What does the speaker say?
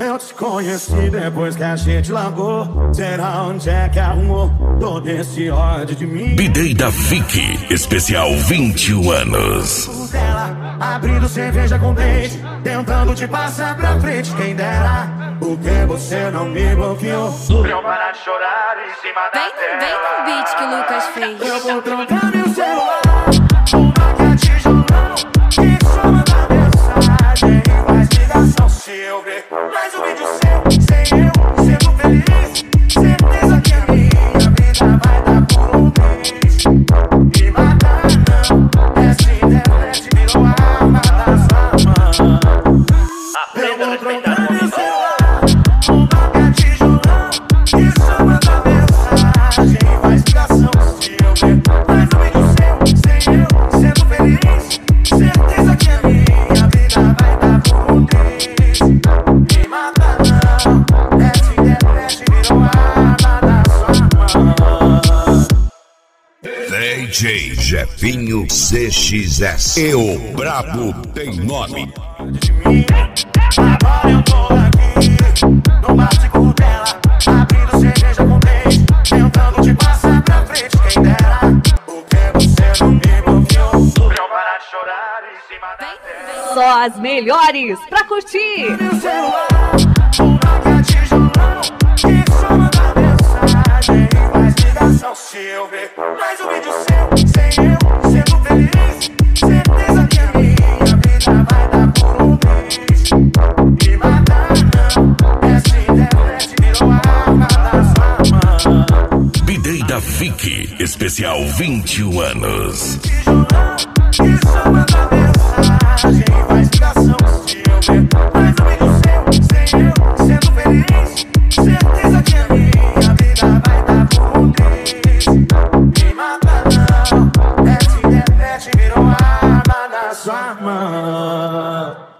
Eu te conheci depois que a gente largou. Será onde é que arrumou todo esse ódio de mim? Bideira Vick, especial 21 anos. Dela, abrindo cerveja com dente, tentando te passar pra frente, quem dera. Porque você não me bloqueou? Pra eu parar de chorar em cima da tela. Vem no beat que o Lucas fez. Eu vou trocar meu celular por uma tijolão que só manda mensagem e faz ligação. Se eu ver mais um vídeo seu, sem eu sendo feliz, certeza que a minha vida vai dar por um mês. Me matar não, essa internet virou a arma da sua mão. Eu vou trocar meu celular por uma tijolão que só manda mensagem e faz ligação. Se eu ver mais um vídeo seu, sem eu sendo feliz, certeza que a minha vida vai dar por um mês. Me mata não, essa internet virou a arma da sua mão. DJ Jefinho CXS. E o brabo tem nome. Agora eu tô aqui, no bate-cu dela, abrindo cerveja com dente, tentando te passar pra frente, quem dera. Porque você não me bloqueou? Pra eu parar de chorar em cima da tela. Só as melhores pra curtir. Meu celular, uma tijolão que só manda mensagem e faz ligação. Se eu ver mais um vídeo seu, sem eu sendo feliz, certeza que a minha vida vai dar por um mês. Me matar não, essa internet virou a arma da sua mão. Bideira Vick, especial 21 anos. Tijolão que só manda mensagem e faz ligação. Se eu ver mais um vídeo seu, sem eu sendo feliz, certeza que a minha vida vai dar por um mês. Me mata não, essa internet virou a arma da sua mão.